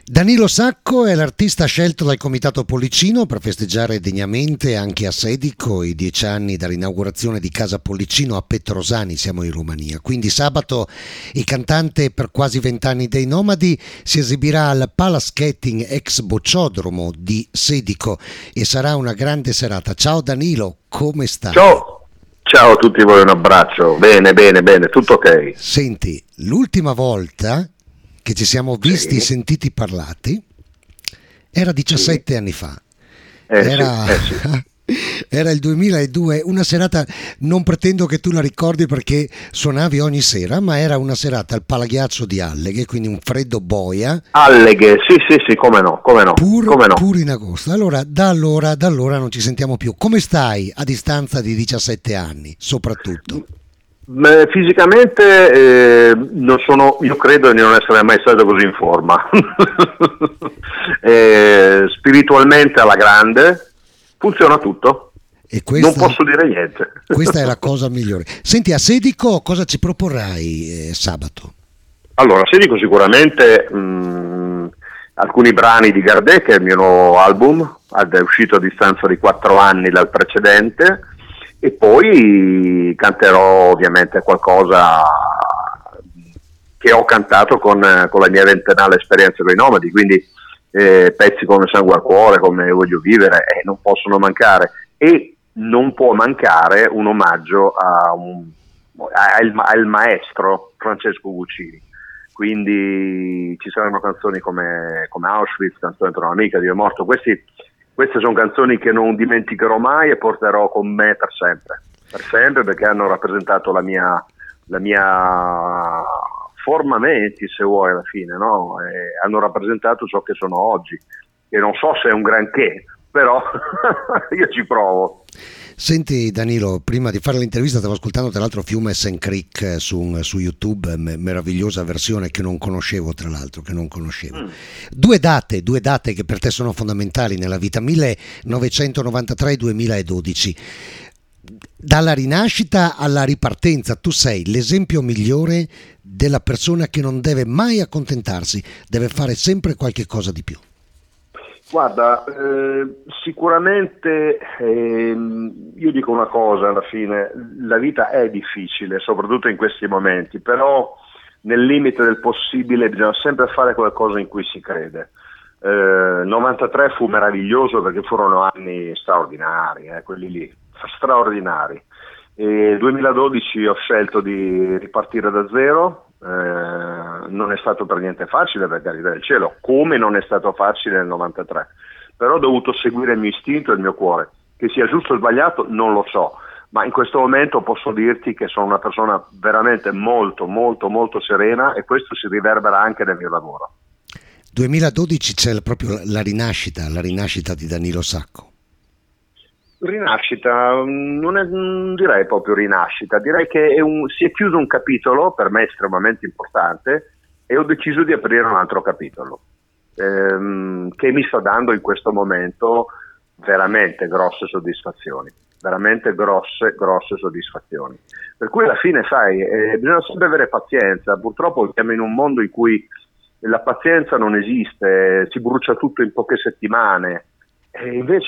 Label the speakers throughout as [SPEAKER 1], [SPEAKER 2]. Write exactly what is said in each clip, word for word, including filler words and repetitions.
[SPEAKER 1] Danilo Sacco è l'artista scelto dal Comitato Pollicino per festeggiare degnamente anche a Sedico i dieci anni dall'inaugurazione di Casa Pollicino a Petrosani, siamo in Romania. Quindi sabato il cantante per quasi vent'anni dei Nomadi si esibirà al Palaskating ex Bocciodromo di Sedico e sarà una grande serata. Ciao Danilo, come stai?
[SPEAKER 2] Ciao, ciao a tutti voi, un abbraccio. Bene, bene, bene, tutto ok.
[SPEAKER 1] Senti, l'ultima volta che ci siamo visti,
[SPEAKER 2] Sì.
[SPEAKER 1] sentiti, parlati, era diciassette sì. anni fa.
[SPEAKER 2] Eh
[SPEAKER 1] era,
[SPEAKER 2] sì, eh sì.
[SPEAKER 1] era il duemiladue, una serata, non pretendo che tu la ricordi perché suonavi ogni sera, ma era una serata al Palaghiaccio di Alleghe, quindi un freddo boia.
[SPEAKER 2] Alleghe, sì, sì, sì, come no, come no,
[SPEAKER 1] Pur,
[SPEAKER 2] come no.
[SPEAKER 1] pur in agosto. Allora, da allora, da allora non ci sentiamo più. Come stai a distanza di diciassette anni, soprattutto?
[SPEAKER 2] Beh, fisicamente eh, non sono, io credo di non essere mai stato così in forma. eh, spiritualmente alla grande funziona tutto.
[SPEAKER 1] E questa,
[SPEAKER 2] non posso dire niente.
[SPEAKER 1] Questa è la cosa migliore. Senti, a Sedico cosa ci proporrai eh, sabato?
[SPEAKER 2] Allora, Sedico sicuramente mh, alcuni brani di Gardè, che è il mio nuovo album, è uscito a distanza di quattro anni dal precedente. E poi canterò ovviamente qualcosa che ho cantato con, con la mia ventennale esperienza con i Nomadi, quindi eh, pezzi come Sangue al Cuore, come Voglio Vivere, eh, non possono mancare. E non può mancare un omaggio a un, al, al maestro Francesco Guccini. Quindi ci saranno canzoni come, come Auschwitz, Canzone per un'amica, Dio è morto. Questi Queste sono canzoni che non dimenticherò mai e porterò con me per sempre, per sempre, perché hanno rappresentato la mia, la mia forma mentis, se vuoi, alla fine, no? E hanno rappresentato ciò che sono oggi, che non so se è un granché, però io ci provo.
[SPEAKER 1] Senti Danilo, prima di fare l'intervista stavo ascoltando tra l'altro Fumes and Creek su, su YouTube, me, meravigliosa versione che non conoscevo, tra l'altro, che non conoscevo. Mm. Due date, due date che per te sono fondamentali nella vita, millenovecentonovantatré duemiladodici. Dalla rinascita alla ripartenza, tu sei l'esempio migliore della persona che non deve mai accontentarsi, deve fare sempre qualche cosa di più.
[SPEAKER 2] Guarda, eh, sicuramente eh, io dico una cosa alla fine, la vita è difficile, soprattutto in questi momenti, però nel limite del possibile bisogna sempre fare qualcosa in cui si crede. Eh, novantatré fu meraviglioso perché furono anni straordinari, eh, quelli lì, straordinari. E duemiladodici ho scelto di ripartire da zero. Eh, non è stato per niente facile, per carità del cielo, come non è stato facile nel novantatré, però ho dovuto seguire il mio istinto e il mio cuore. Che sia giusto o sbagliato non lo so, ma in questo momento posso dirti che sono una persona veramente molto molto molto serena e questo si riverbera anche nel mio lavoro.
[SPEAKER 1] duemiladodici c'è proprio la rinascita, la rinascita di Danilo Sacco.
[SPEAKER 2] Rinascita, non, è, non direi proprio rinascita, direi che è un, si è chiuso un capitolo per me estremamente importante e ho deciso di aprire un altro capitolo ehm, che mi sta dando in questo momento veramente grosse soddisfazioni, veramente grosse grosse soddisfazioni. Per cui alla fine sai, eh, bisogna sempre avere pazienza, purtroppo siamo in un mondo in cui la pazienza non esiste, si brucia tutto in poche settimane. E invece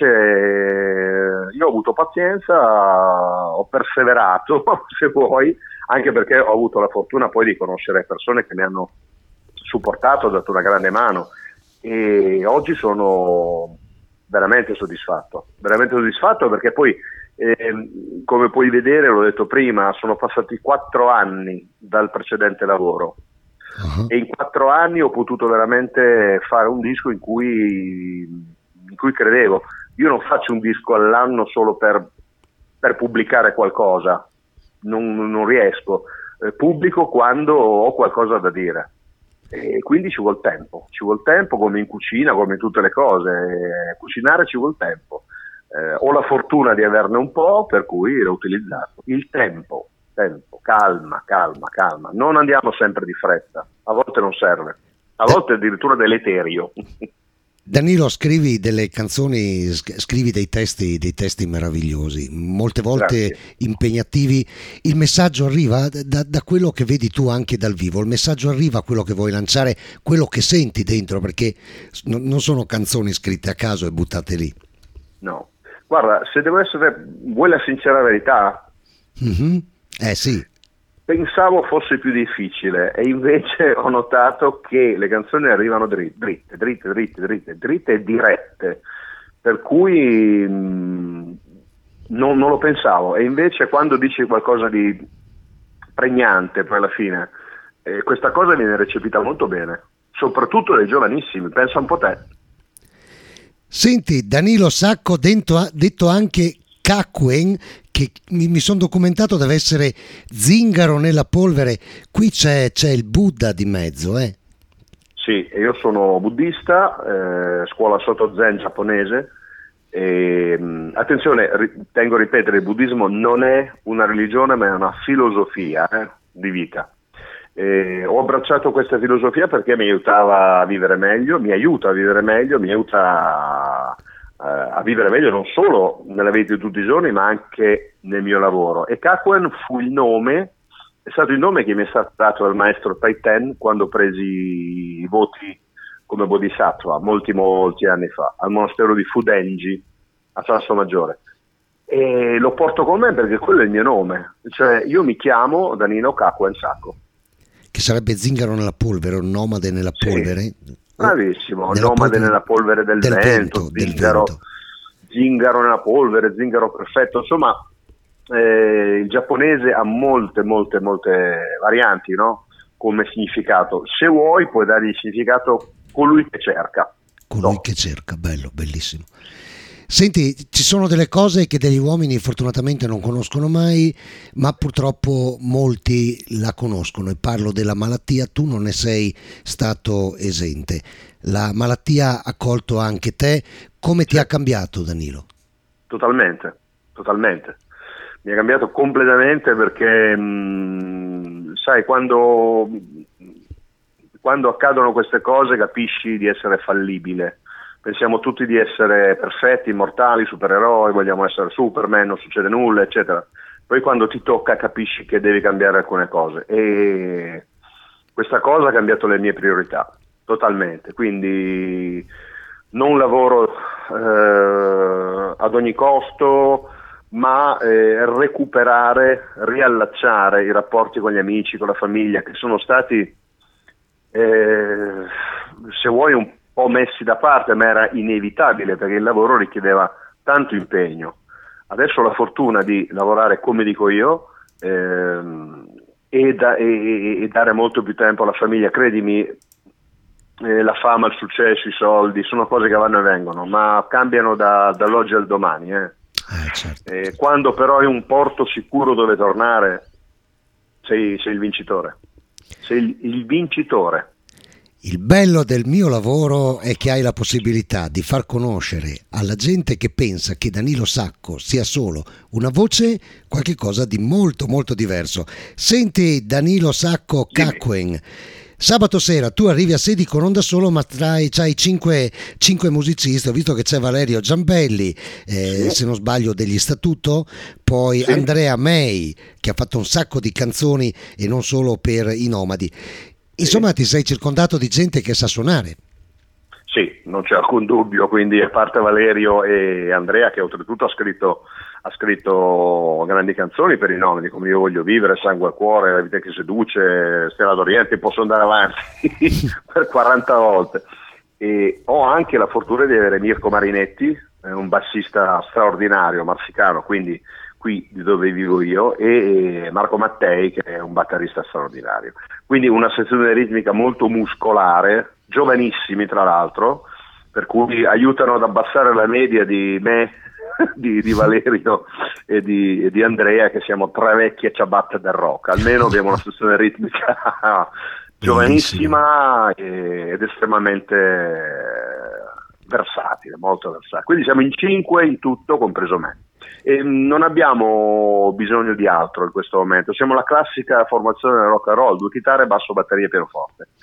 [SPEAKER 2] io ho avuto pazienza, ho perseverato, se vuoi, anche perché ho avuto la fortuna poi di conoscere persone che mi hanno supportato, ho dato una grande mano e oggi sono veramente soddisfatto, veramente soddisfatto perché poi, eh, come puoi vedere, l'ho detto prima, sono passati quattro anni dal precedente lavoro. Uh-huh. E in quattro anni ho potuto veramente fare un disco in cui... in cui credevo. Io non faccio un disco all'anno solo per, per pubblicare qualcosa, non, non riesco, eh, pubblico quando ho qualcosa da dire e quindi ci vuol tempo, ci vuol tempo come in cucina, come in tutte le cose, eh, cucinare ci vuol tempo, eh, ho la fortuna di averne un po', per cui l'ho utilizzato. Il tempo, tempo, calma, calma, calma, non andiamo sempre di fretta, a volte non serve, a volte addirittura deleterio.
[SPEAKER 1] Danilo, scrivi delle canzoni, scrivi dei testi, dei testi meravigliosi, molte volte
[SPEAKER 2] Grazie.
[SPEAKER 1] impegnativi. Il messaggio arriva da, da quello che vedi tu anche dal vivo, il messaggio arriva a quello che vuoi lanciare, quello che senti dentro, perché no- non sono canzoni scritte a caso e buttate lì.
[SPEAKER 2] No, guarda, se devo essere, vuoi la sincera verità?
[SPEAKER 1] Mhm. Eh sì,
[SPEAKER 2] Pensavo fosse più difficile e invece ho notato che le canzoni arrivano dritte, dritte, dritte, dritte, dritte, dritte e dirette, per cui mh, non, non lo pensavo. E invece quando dici qualcosa di pregnante poi alla fine, eh, questa cosa viene recepita molto bene, soprattutto dai giovanissimi, pensa un po' te.
[SPEAKER 1] senti, Danilo Sacco, dentro- detto anche Kakuen, che mi, mi sono documentato deve essere zingaro nella polvere, qui c'è, c'è il Buddha di mezzo, eh?
[SPEAKER 2] Sì, io sono buddista, eh, scuola Soto Zen giapponese. E, mh, attenzione, ri- tengo a ripetere, il buddismo non è una religione ma è una filosofia eh, di vita. E ho abbracciato questa filosofia perché mi aiutava a vivere meglio, mi aiuta a vivere meglio, mi aiuta a, a vivere meglio non solo nella vita di tutti i giorni ma anche nel mio lavoro. E Kakuen fu il nome, è stato il nome che mi è stato dato dal maestro Taiten quando presi i voti come Bodhisattva molti molti anni fa al monastero di Fudenji a Sasso Maggiore, e lo porto con me perché quello è il mio nome, cioè io mi chiamo Danilo Kakuen Sacco.
[SPEAKER 1] Che sarebbe zingaro nella polvere, un nomade nella
[SPEAKER 2] Sì,
[SPEAKER 1] polvere. O
[SPEAKER 2] bravissimo,
[SPEAKER 1] nella
[SPEAKER 2] nomade
[SPEAKER 1] polvere
[SPEAKER 2] nella polvere del,
[SPEAKER 1] del
[SPEAKER 2] vento,
[SPEAKER 1] vento, del
[SPEAKER 2] zingaro,
[SPEAKER 1] vento.
[SPEAKER 2] zingaro nella polvere, zingaro perfetto, insomma eh, il giapponese ha molte molte molte varianti, no? Come significato, se vuoi puoi dargli il significato colui che cerca.
[SPEAKER 1] Colui
[SPEAKER 2] No.
[SPEAKER 1] che cerca, bello, bellissimo. Senti, ci sono delle cose che degli uomini fortunatamente non conoscono mai, ma purtroppo molti la conoscono, e parlo della malattia. Tu non ne sei stato esente. La malattia ha colto anche te. Come ti
[SPEAKER 2] Sì.
[SPEAKER 1] ha cambiato, Danilo?
[SPEAKER 2] Totalmente, totalmente. Mi ha cambiato completamente perché, mh, sai, quando, quando accadono queste cose capisci di essere fallibile. Pensiamo tutti di essere perfetti, immortali, supereroi, vogliamo essere Superman, non succede nulla, eccetera. Poi quando ti tocca capisci che devi cambiare alcune cose e questa cosa ha cambiato le mie priorità, totalmente. Quindi non lavoro eh, ad ogni costo, ma eh, recuperare, riallacciare i rapporti con gli amici, con la famiglia, che sono stati, eh, se vuoi, un po' messi da parte, ma era inevitabile perché il lavoro richiedeva tanto impegno. Adesso ho la fortuna di lavorare come dico io ehm, e, da, e, e dare molto più tempo alla famiglia, credimi. Eh, la fama, il successo, i soldi sono cose che vanno e vengono, ma cambiano da, dall'oggi al domani. Eh.
[SPEAKER 1] Eh, certo.
[SPEAKER 2] Eh, quando però hai un porto sicuro dove tornare, sei, sei il vincitore. Sei il, il vincitore.
[SPEAKER 1] Il bello del mio lavoro è che hai la possibilità di far conoscere alla gente che pensa che Danilo Sacco sia solo una voce qualche cosa di molto molto diverso. Senti, Danilo Sacco Kakuen, sabato sera tu arrivi a Sedi con Onda Solo, ma trai, c'hai cinque, cinque musicisti. Ho visto che c'è Valerio Giambelli, eh,
[SPEAKER 2] Sì.
[SPEAKER 1] se non sbaglio degli Statuto, poi
[SPEAKER 2] Sì.
[SPEAKER 1] Andrea May che ha fatto un sacco di canzoni e non solo per i Nomadi. Insomma, ti sei circondato di gente che sa suonare.
[SPEAKER 2] Sì, non c'è alcun dubbio, quindi a parte Valerio e Andrea, che oltretutto ha scritto, ha scritto grandi canzoni per i Nomadi, come Io voglio vivere, Sangue al cuore, La vita che seduce, Stella d'Oriente, posso andare avanti per quaranta volte. E ho anche la fortuna di avere Mirko Marinetti, un bassista straordinario, marsicano, quindi qui di dove vivo io, e Marco Mattei, che è un batterista straordinario. Quindi una sezione ritmica molto muscolare, giovanissimi tra l'altro, per cui aiutano ad abbassare la media di me, di, di Valerio e di, e di Andrea, che siamo tre vecchie ciabatte del rock. Almeno abbiamo una sezione ritmica giovanissima ed estremamente versatile, molto versatile. Quindi siamo in cinque in tutto, compreso me. E non abbiamo bisogno di altro in questo momento. Siamo la classica formazione del rock and roll, due chitarre, basso, batteria e pianoforte.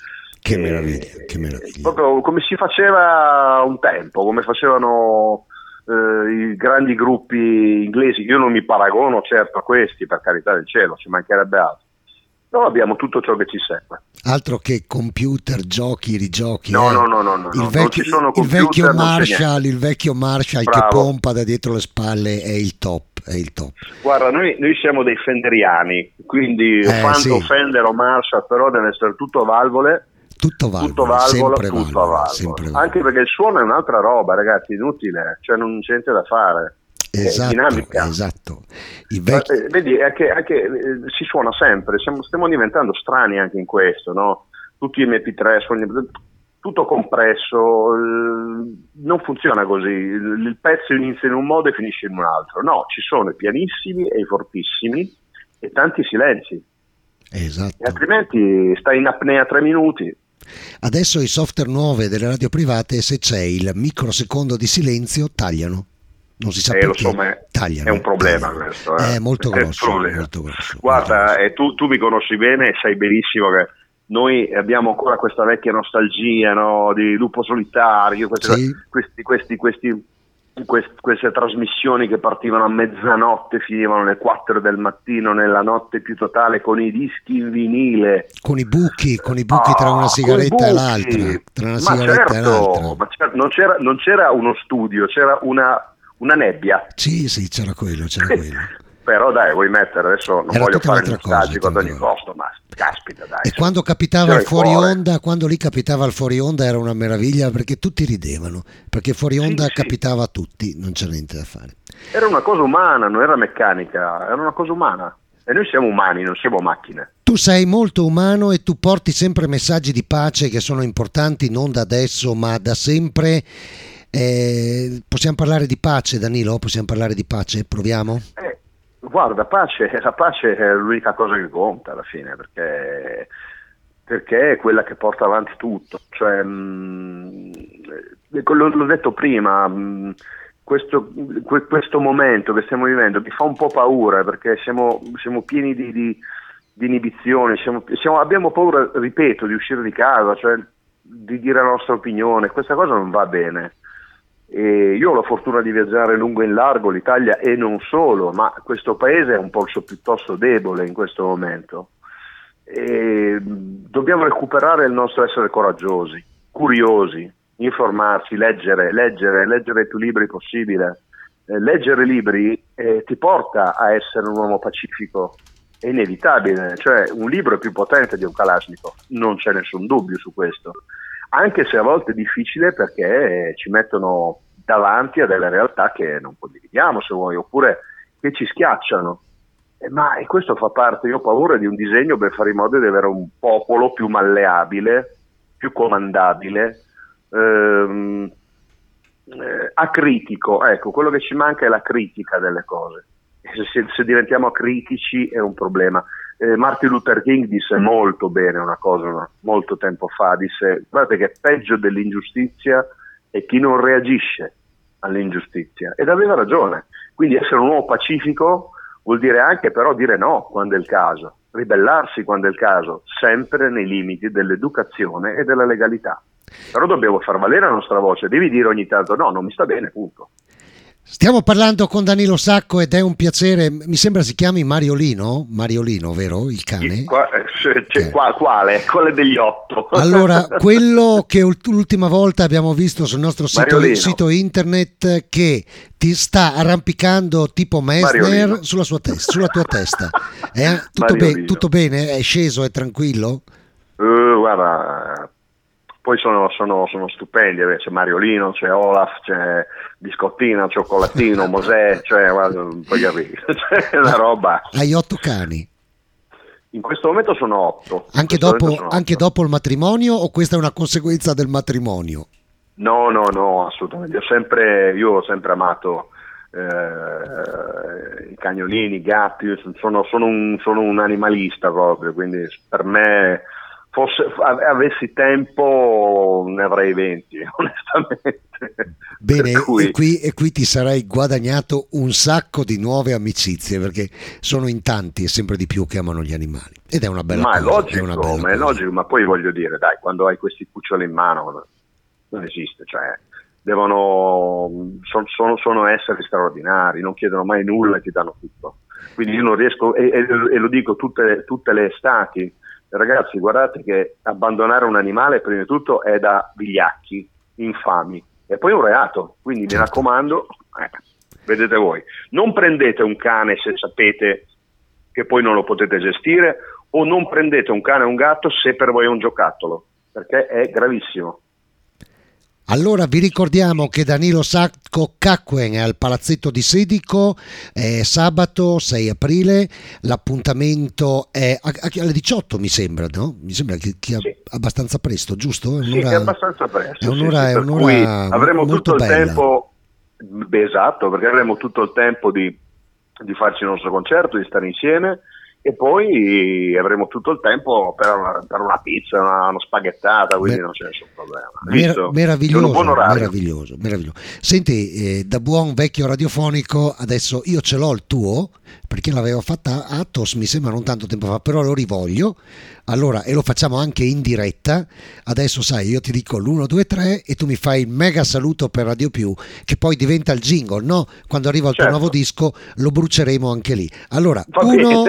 [SPEAKER 1] Che meraviglia, che meraviglia.
[SPEAKER 2] Proprio come si faceva un tempo, come facevano eh, i grandi gruppi inglesi. Io non mi paragono certo a questi, per carità del cielo, ci mancherebbe altro. Però abbiamo tutto ciò che ci serve.
[SPEAKER 1] Altro che computer, giochi, rigiochi.
[SPEAKER 2] No,
[SPEAKER 1] eh.
[SPEAKER 2] no, no, no, no,
[SPEAKER 1] il
[SPEAKER 2] no,
[SPEAKER 1] vecchio,
[SPEAKER 2] non ci sono computer,
[SPEAKER 1] il vecchio
[SPEAKER 2] non c'è
[SPEAKER 1] Marshall,
[SPEAKER 2] niente.
[SPEAKER 1] il vecchio Marshall
[SPEAKER 2] Bravo.
[SPEAKER 1] che pompa da dietro le spalle è il top, è il top.
[SPEAKER 2] Guarda, noi, noi siamo dei fenderiani, quindi
[SPEAKER 1] Eh,
[SPEAKER 2] o
[SPEAKER 1] sì.
[SPEAKER 2] Fender o Marshall, però deve essere tutto valvole.
[SPEAKER 1] Tutto valvole,
[SPEAKER 2] tutto valvolo,
[SPEAKER 1] sempre
[SPEAKER 2] tutto
[SPEAKER 1] valvole,
[SPEAKER 2] a valvolo.
[SPEAKER 1] sempre valvole.
[SPEAKER 2] Anche perché il suono è un'altra roba, ragazzi, inutile, cioè non c'è niente da fare.
[SPEAKER 1] Esatto,
[SPEAKER 2] è dinamica.
[SPEAKER 1] esatto. I vecchi...
[SPEAKER 2] Eh, vedi, è che, è che eh, si suona sempre, siamo, stiamo diventando strani anche in questo, no? Tutti i M P tre, suoni, tutto compresso, eh, non funziona così, il, il pezzo inizia in un modo e finisce in un altro, no, ci sono i pianissimi e i fortissimi e tanti silenzi,
[SPEAKER 1] Esatto.
[SPEAKER 2] e altrimenti stai in apnea tre minuti.
[SPEAKER 1] Adesso i software nuove delle radio private, se c'è il microsecondo di silenzio, tagliano. Non si sa
[SPEAKER 2] Eh, lo
[SPEAKER 1] perché.
[SPEAKER 2] so, ma è,
[SPEAKER 1] tagliano,
[SPEAKER 2] è un problema
[SPEAKER 1] tagliano.
[SPEAKER 2] questo. Eh.
[SPEAKER 1] È molto
[SPEAKER 2] È
[SPEAKER 1] grosso.
[SPEAKER 2] molto
[SPEAKER 1] molto grosso
[SPEAKER 2] Guarda,
[SPEAKER 1] molto grosso.
[SPEAKER 2] eh, tu, tu mi conosci bene e sai benissimo che noi abbiamo ancora questa vecchia nostalgia, no, di Lupo Solitario, queste,
[SPEAKER 1] Sì.
[SPEAKER 2] questi, questi, questi, quest, queste trasmissioni che partivano a mezzanotte, finivano alle quattro del mattino nella notte più totale con i dischi in vinile.
[SPEAKER 1] Con i buchi, con i buchi
[SPEAKER 2] Ah,
[SPEAKER 1] tra una sigaretta
[SPEAKER 2] con i
[SPEAKER 1] e
[SPEAKER 2] buchi.
[SPEAKER 1] l'altra. Tra una
[SPEAKER 2] Ma
[SPEAKER 1] sigaretta
[SPEAKER 2] certo,
[SPEAKER 1] e l'altra.
[SPEAKER 2] ma certo, non, c'era, non c'era uno studio, c'era una, una nebbia.
[SPEAKER 1] Sì, sì, c'era quello, c'era quello.
[SPEAKER 2] Però dai, vuoi mettere, adesso non
[SPEAKER 1] Era
[SPEAKER 2] voglio
[SPEAKER 1] tutta
[SPEAKER 2] fare il
[SPEAKER 1] un'altra
[SPEAKER 2] nostalgico
[SPEAKER 1] cosa,
[SPEAKER 2] ad ogni
[SPEAKER 1] tutta-
[SPEAKER 2] costo, ma caspita dai.
[SPEAKER 1] E
[SPEAKER 2] su.
[SPEAKER 1] quando capitava
[SPEAKER 2] C'era
[SPEAKER 1] il
[SPEAKER 2] il
[SPEAKER 1] fuori
[SPEAKER 2] cuore.
[SPEAKER 1] onda, quando lì capitava il fuori onda era una meraviglia perché tutti ridevano, perché fuori onda
[SPEAKER 2] Sì, sì.
[SPEAKER 1] capitava a tutti, non c'era niente da fare.
[SPEAKER 2] Era una cosa umana, non era meccanica, era una cosa umana. E noi siamo umani, non siamo macchine.
[SPEAKER 1] Tu sei molto umano e tu porti sempre messaggi di pace che sono importanti non da adesso ma da sempre. Eh, possiamo parlare di pace, Danilo? Possiamo parlare di pace? Proviamo?
[SPEAKER 2] Eh, guarda, pace, la pace è l'unica cosa che conta alla fine, perché, perché è quella che porta avanti tutto. Cioè, mh, l'ho, l'ho detto prima, mh, questo, que- questo momento che stiamo vivendo mi fa un po' paura, perché siamo, siamo pieni di, di, di inibizioni, siamo, siamo, abbiamo paura, ripeto, di uscire di casa, cioè di dire la nostra opinione. Questa cosa non va bene. E io ho la fortuna di viaggiare lungo e in largo l'Italia e non solo, ma questo paese è un polso piuttosto debole in questo momento e dobbiamo recuperare il nostro essere coraggiosi, curiosi, informarci, leggere, leggere, leggere il più libri possibile. Eh, leggere libri eh, ti porta a essere un uomo pacifico, è inevitabile, cioè un libro è più potente di un Kalashnikov, non c'è nessun dubbio su questo. Anche se a volte è difficile perché ci mettono davanti a delle realtà che non condividiamo, se vuoi, oppure che ci schiacciano. Eh, ma e questo fa parte, io ho paura di un disegno per fare in modo di avere un popolo più malleabile, più comandabile, ehm, eh, acritico. Ecco, quello che ci manca è la critica delle cose. E se, se diventiamo acritici è un problema. Eh, Martin Luther King disse molto bene una cosa no? molto tempo fa, disse: guardate che peggio dell'ingiustizia è chi non reagisce all'ingiustizia, ed aveva ragione. Quindi essere un uomo pacifico vuol dire anche però dire no quando è il caso, ribellarsi quando è il caso, sempre nei limiti dell'educazione e della legalità. Però dobbiamo far valere la nostra voce, devi dire ogni tanto no, non mi sta bene, punto.
[SPEAKER 1] Stiamo parlando con Danilo Sacco ed è un piacere, mi sembra si chiami Mariolino, Mariolino, vero? Il cane?
[SPEAKER 2] Qua, cioè, qua, quale? Quale degli otto?
[SPEAKER 1] Allora, quello che l'ultima volta abbiamo visto sul nostro sito, sito internet che ti sta arrampicando tipo Messner sulla, sua testa, sulla tua testa. È tutto, be- tutto bene? È sceso? È tranquillo?
[SPEAKER 2] Uh, guarda... Poi sono, sono, sono stupendi, c'è Mariolino, c'è Olaf, c'è Biscottina, Cioccolatino, Mosè, cioè, guarda, poi capire, c'è una roba.
[SPEAKER 1] Hai otto cani?
[SPEAKER 2] In questo momento sono otto.
[SPEAKER 1] Anche dopo, sono anche otto. Dopo il matrimonio o questa è una conseguenza del matrimonio?
[SPEAKER 2] No, no, no, assolutamente. Io, sempre, io ho sempre amato eh, i cagnolini, i gatti, sono, sono, un, sono un animalista proprio, quindi per me... Fosse, avessi tempo ne avrei venti, onestamente.
[SPEAKER 1] Bene,
[SPEAKER 2] cui...
[SPEAKER 1] e, qui, e qui ti sarai guadagnato un sacco di nuove amicizie, perché sono in tanti e sempre di più che amano gli animali. Ed è una bella
[SPEAKER 2] ma
[SPEAKER 1] cosa.
[SPEAKER 2] È logico,
[SPEAKER 1] è una bella
[SPEAKER 2] ma è
[SPEAKER 1] cosa.
[SPEAKER 2] logico, ma poi voglio dire, dai, quando hai questi cuccioli in mano non esiste, cioè devono sono, sono, sono esseri straordinari, non chiedono mai nulla e ti danno tutto. Quindi io non riesco, e, e, e lo dico tutte, tutte le estati, ragazzi, guardate che abbandonare un animale prima di tutto è da vigliacchi, infami, e poi è un reato, quindi certo. Mi raccomando, eh, vedete voi, non prendete un cane se sapete che poi non lo potete gestire, o non prendete un cane o un gatto se per voi è un giocattolo, perché è gravissimo.
[SPEAKER 1] Allora vi ricordiamo che Danilo Sacco Cacquen è al Palazzetto di Sedico, è sabato sei aprile, l'appuntamento è alle diciotto mi sembra, no? Mi sembra che, che
[SPEAKER 2] sì.
[SPEAKER 1] abbastanza presto, giusto? È
[SPEAKER 2] sì, è abbastanza presto.
[SPEAKER 1] È un'ora,
[SPEAKER 2] sì, sì,
[SPEAKER 1] è un'ora
[SPEAKER 2] avremo
[SPEAKER 1] molto
[SPEAKER 2] tutto il
[SPEAKER 1] bella.
[SPEAKER 2] tempo, beh, esatto, perché avremo tutto il tempo di, di farci il nostro concerto, di stare insieme, e poi avremo tutto il tempo per una, per una pizza, una, una spaghettata, quindi Beh, non c'è nessun problema.
[SPEAKER 1] Mer- meraviglioso, meraviglioso, meraviglioso. Senti, eh, da buon vecchio radiofonico, adesso io ce l'ho il tuo, perché l'avevo fatta a Athos, mi sembra non tanto tempo fa, però lo rivoglio. Allora, e lo facciamo anche in diretta. Adesso sai, io ti dico l'uno, due, tre e tu mi fai il mega saluto per Radio Più, che poi diventa il jingle, no? Quando arriva il certo. tuo nuovo disco lo bruceremo anche lì. Allora, uno,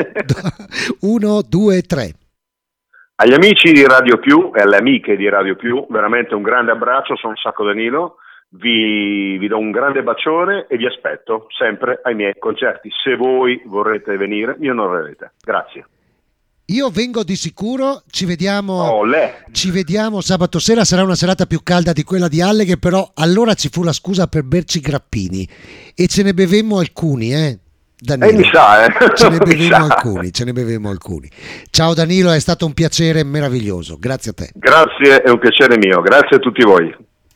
[SPEAKER 1] uno, due, tre.
[SPEAKER 2] Agli amici di Radio Più e alle amiche di Radio Più, veramente un grande abbraccio, sono Sacco Danilo, vi, vi do un grande bacione e vi aspetto sempre ai miei concerti. Se voi vorrete venire, mi onorerete. Grazie.
[SPEAKER 1] Io vengo di sicuro, ci vediamo,
[SPEAKER 2] oh,
[SPEAKER 1] ci vediamo sabato sera, sarà una serata più calda di quella di Alleghe, però allora ci fu la scusa per berci grappini e ce ne bevemmo alcuni, eh Danilo.
[SPEAKER 2] Eh, mi sa, eh.
[SPEAKER 1] Ce ne bevemmo alcuni, ce ne bevemmo alcuni. Ciao Danilo, è stato un piacere meraviglioso, grazie a te.
[SPEAKER 2] Grazie, è un piacere mio, grazie a tutti voi.